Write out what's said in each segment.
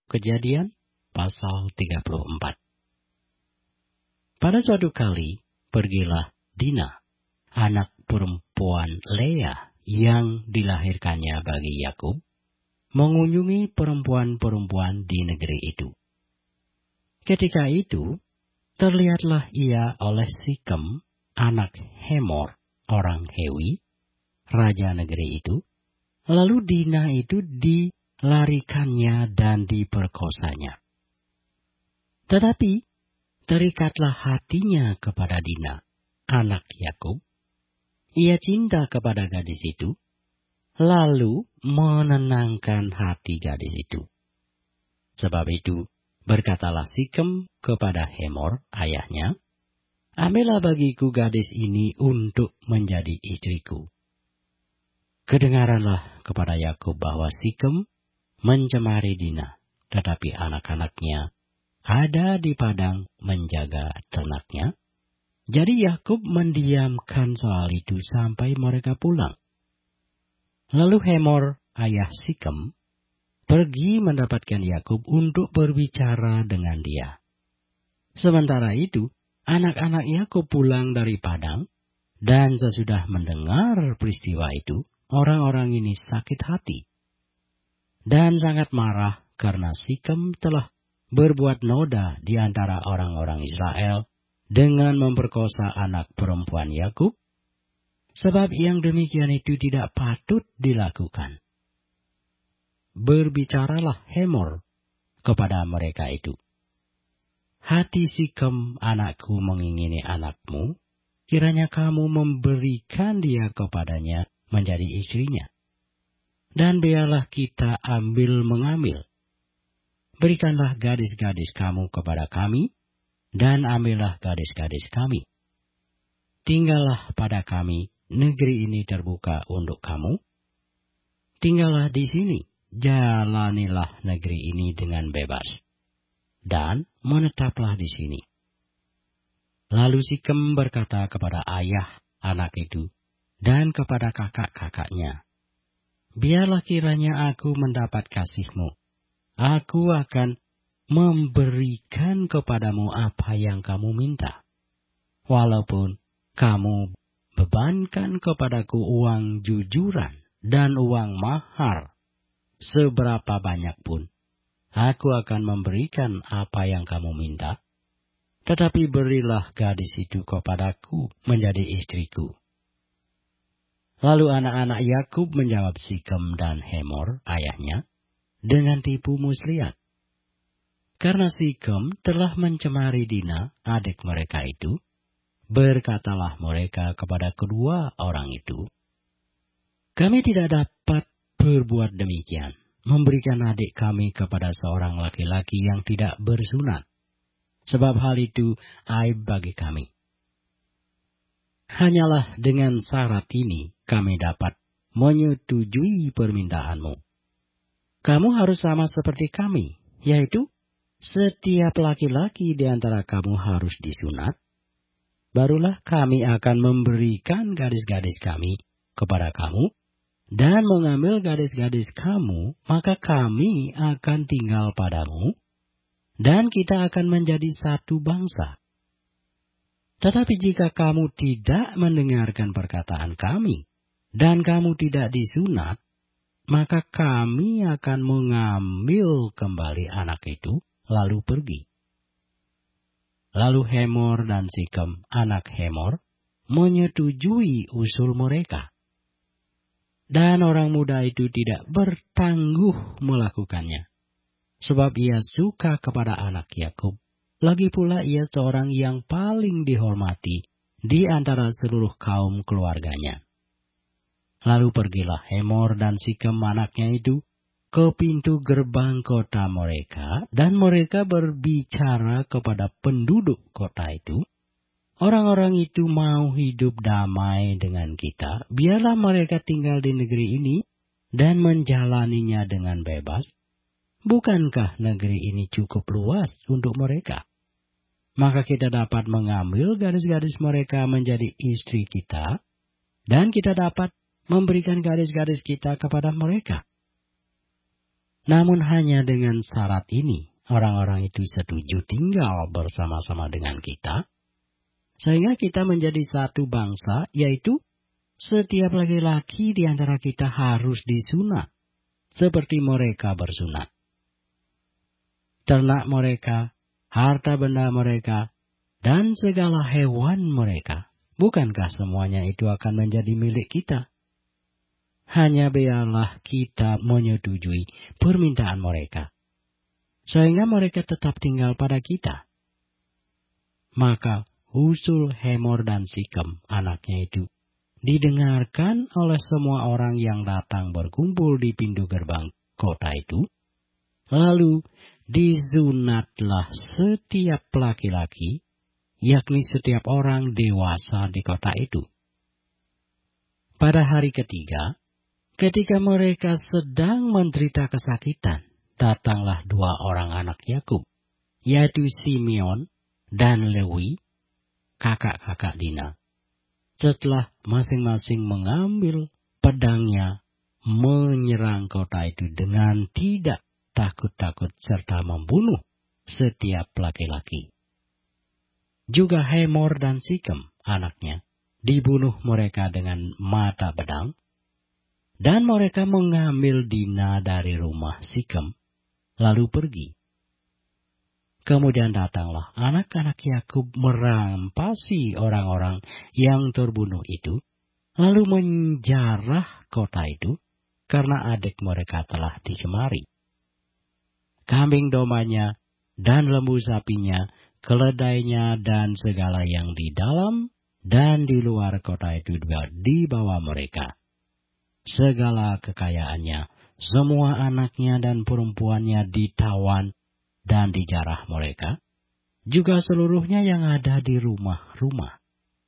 Kejadian pasal 34. Pada suatu kali, pergilah Dina, anak perempuan Lea yang dilahirkannya bagi Yakub, mengunjungi perempuan-perempuan di negeri itu. Ketika itu, terlihatlah ia oleh Sikem, anak Hemor, orang Hewi, raja negeri itu. Lalu Dina itu dilarikannya dan diperkosanya. Tetapi terikatlah hatinya kepada Dina, anak Yakub. Ia cinta kepada gadis itu, lalu menenangkan hati gadis itu. Sebab itu berkatalah Sikem kepada Hemor, ayahnya, "Ambillah bagiku gadis ini untuk menjadi istriku." Kedengaranlah kepada Yakub bahwa Sikem mencemari Dina, tetapi anak-anaknya ada di padang menjaga ternaknya. Jadi Yakub mendiamkan soal itu sampai mereka pulang. Lalu Hemor, ayah Sikem, pergi mendapatkan Yakub untuk berbicara dengan dia. Sementara itu, anak-anak Yakub pulang dari padang, dan sesudah mendengar peristiwa itu, orang-orang ini sakit hati dan sangat marah karena Sikem telah berbuat noda di antara orang-orang Israel dengan memperkosa anak perempuan Yakub, sebab yang demikian itu tidak patut dilakukan. Berbicaralah Hemor kepada mereka itu, "Hati Sikem anakku mengingini anakmu, kiranya kamu memberikan dia kepadanya menjadi istrinya. Dan biarlah kita mengambil. Berikanlah gadis-gadis kamu kepada kami, dan ambillah gadis-gadis kami. Tinggallah pada kami, negeri ini terbuka untuk kamu. Tinggallah di sini, jalanilah negeri ini dengan bebas, dan menetaplah di sini." Lalu Sikem berkata kepada ayah anak itu dan kepada kakak-kakaknya, "Biarlah kiranya aku mendapat kasihmu. Aku akan memberikan kepadamu apa yang kamu minta. Walaupun kamu bebankan kepadaku uang jujuran dan uang mahar, seberapa banyak pun, aku akan memberikan apa yang kamu minta. Tetapi berilah gadis itu kepadaku menjadi istriku." Lalu anak-anak Yakub menjawab Sikem dan Hemor, ayahnya, dengan tipu muslihat. Karena Sikem telah mencemari Dina, adik mereka itu, berkatalah mereka kepada kedua orang itu, "Kami tidak dapat berbuat demikian, memberikan adik kami kepada seorang laki-laki yang tidak bersunat, sebab hal itu aib bagi kami. Hanyalah dengan syarat ini kami dapat menyetujui permintaanmu. Kamu harus sama seperti kami, yaitu setiap laki-laki di antara kamu harus disunat. Barulah kami akan memberikan gadis-gadis kami kepada kamu, dan mengambil gadis-gadis kamu, maka kami akan tinggal padamu, dan kita akan menjadi satu bangsa. Tetapi jika kamu tidak mendengarkan perkataan kami, dan kamu tidak disunat, maka kami akan mengambil kembali anak itu, lalu pergi." Lalu Hemor dan Sikem, anak Hemor, menyetujui usul mereka. Dan orang muda itu tidak bertangguh melakukannya, sebab ia suka kepada anak Yakub. Lagi pula ia seorang yang paling dihormati di antara seluruh kaum keluarganya. Lalu pergilah Hemor dan Sikem anaknya itu ke pintu gerbang kota mereka, dan mereka berbicara kepada penduduk kota itu, "Orang-orang itu mau hidup damai dengan kita, biarlah mereka tinggal di negeri ini dan menjalaninya dengan bebas. Bukankah negeri ini cukup luas untuk mereka? Maka kita dapat mengambil gadis-gadis mereka menjadi istri kita, dan kita dapat memberikan gadis-gadis kita kepada mereka." Namun hanya dengan syarat ini, orang-orang itu setuju tinggal bersama-sama dengan kita, sehingga kita menjadi satu bangsa, yaitu setiap laki-laki di antara kita harus disunat, seperti mereka bersunat. Ternak mereka, harta benda mereka, dan segala hewan mereka, bukankah semuanya itu akan menjadi milik kita? Hanya biarlah kita menyetujui permintaan mereka, sehingga mereka tetap tinggal pada kita. Maka usul Hemor dan Sikem, anaknya itu, didengarkan oleh semua orang yang datang berkumpul di pintu gerbang kota itu. Lalu disunatlah setiap laki-laki, yakni setiap orang dewasa di kota itu. Pada hari ketiga, ketika mereka sedang menderita kesakitan, datanglah dua orang anak Yakub, yaitu Simeon dan Lewi, kakak-kakak Dina. Setelah masing-masing mengambil pedangnya, menyerang kota itu dengan tidak takut-takut serta membunuh setiap laki-laki. Juga Hemor dan Sikem, anaknya, dibunuh mereka dengan mata pedang, dan mereka mengambil Dina dari rumah Sikem, lalu pergi. Kemudian datanglah anak-anak Yakub merampasi orang-orang yang terbunuh itu, lalu menjarah kota itu, karena adik mereka telah dicemari. Kambing domanya dan lembu sapinya, keledainya dan segala yang di dalam dan di luar kota itu juga dibawa mereka. Segala kekayaannya, semua anaknya dan perempuannya ditawan dan dijarah mereka, juga seluruhnya yang ada di rumah-rumah.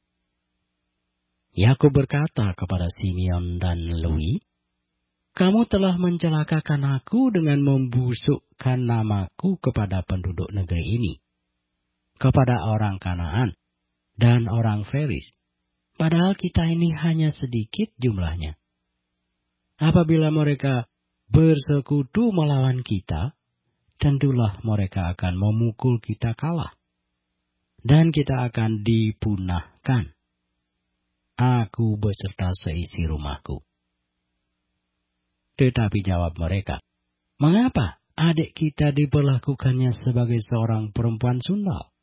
Yakub berkata kepada Simeon dan Lewi, "Kamu telah mencelakakan aku dengan membusukkan namaku kepada penduduk negeri ini, kepada orang Kanaan dan orang Feris, padahal kita ini hanya sedikit jumlahnya. Apabila mereka bersekutu melawan kita, tentulah mereka akan memukul kita kalah, dan kita akan dipunahkan, aku beserta seisi rumahku." Tetapi jawab mereka, "Mengapa adik kita diperlakukannya sebagai seorang perempuan sundal?